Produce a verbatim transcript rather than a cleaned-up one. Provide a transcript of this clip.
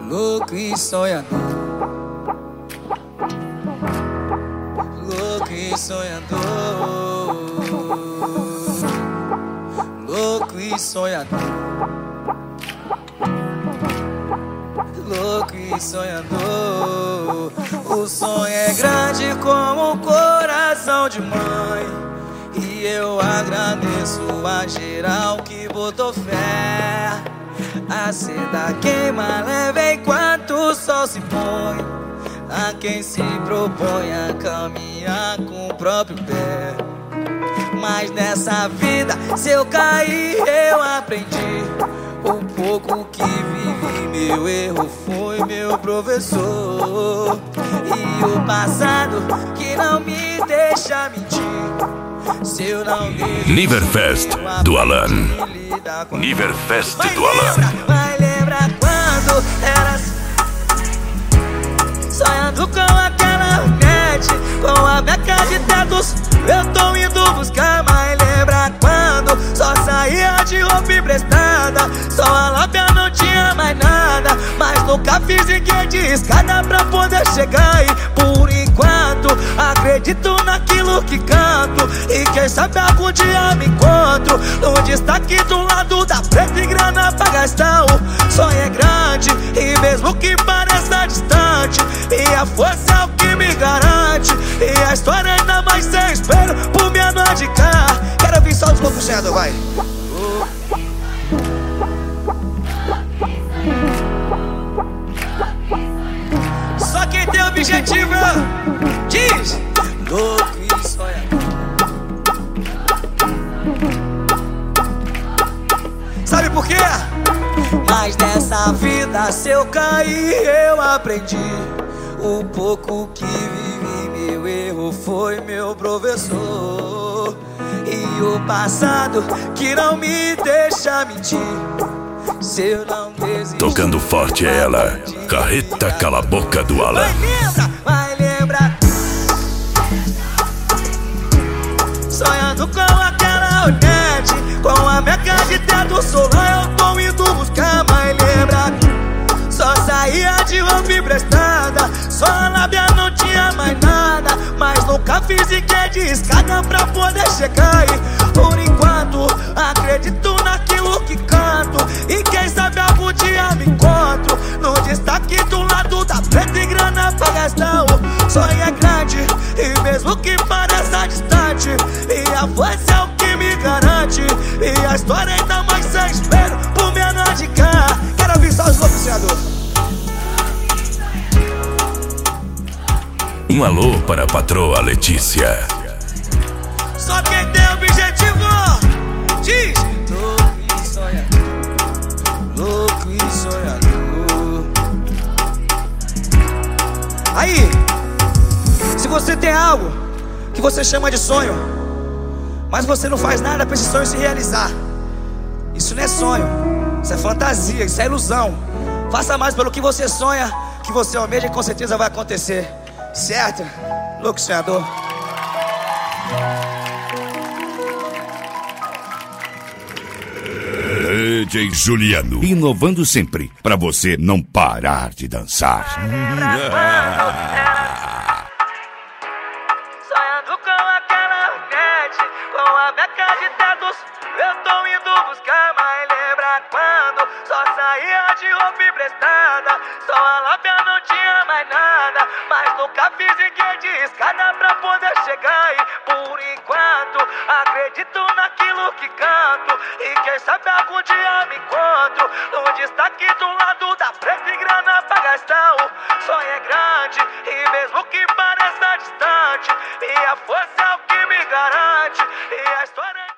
louco e sonhador, louco e sonhador, louco e sonhador, louco e sonhador. O sonho é grande como um coração de mãe, e eu agradeço a geral que botou fé. A seda queima leve enquanto o sol se põe, a quem se propõe a caminhar com o próprio pé. Mas nessa vida, se eu cair, eu aprendi. O pouco que vivi, meu erro foi meu professor. E o passado que não me deixa mentir. Se eu não Niverfest do Alan. Niverfest do Alan. Vai lembrar quando era sonhando com aquela net, com a beca de tetos, eu tô indo buscar. Mas lembra quando só saía de roupa emprestada, só a lábia não tinha mais nada, mas nunca fiz ninguém de escada pra poder chegar. E por enquanto acredito naquilo que canto, e quem sabe algum dia me encontro no destaque do lado da preta e grana pra gastar. O sonho é grande e mesmo que pareça distante, minha força é o que me garante, e a história ainda mais sem espelho por minha noite de cá. Quero ouvir só os loucos sonhador, vai. Só quem tem objetivo diz louco e sonhador. Sabe por quê? Mas nessa vida, se eu cair, eu aprendi. O pouco que vivi, meu erro foi meu professor. E o passado que não me deixa mentir. Se eu não desistir, tocando forte é ela, Carreta Cala Boca do Alan. Vai lembra, vai lembrar. Sonhando com aquela net, com a meca de teto solar, eu tô indo buscar. Mas lembra, só saía de roupa emprestada, só a lábia não tinha mais nada, mas nunca fiz sequer de escada pra poder chegar. E por enquanto acredito naquilo que canto, e quem sabe algum dia me encontro no destaque do lado da preta e grana pra gastar. O sonho é grande e mesmo que pareça distante, minha força é o que me garante, e a história ainda mais sem espelho por minha noite de cá. Quero ouvir só os loucos sonhador. Um alô para a patroa Letícia. Só quem tem objetivo diz louco e sonhador, louco e sonhador. Aí, se você tem algo que você chama de sonho, mas você não faz nada pra esse sonho se realizar, isso não é sonho, isso é fantasia, isso é ilusão. Faça mais pelo que você sonha, que você almeja, e com certeza vai acontecer. Certo? Louco sonhador. D J Juliano, inovando sempre, pra você não parar de dançar. Sonhando com aquela net, com a beca de tetos, eu tô indo buscar. Mas lembra quando só saía de roupa emprestada, só a lábia não tinha mais nada, mas nunca fiz ninguém de escada pra poder chegar. E por enquanto acredito naquilo que canto, e quem sabe algum dia me encontro no destaque do lado da preta e grana pra gastar. O sonho é grande e mesmo que pareça distante, minha força é o que me garante, e a história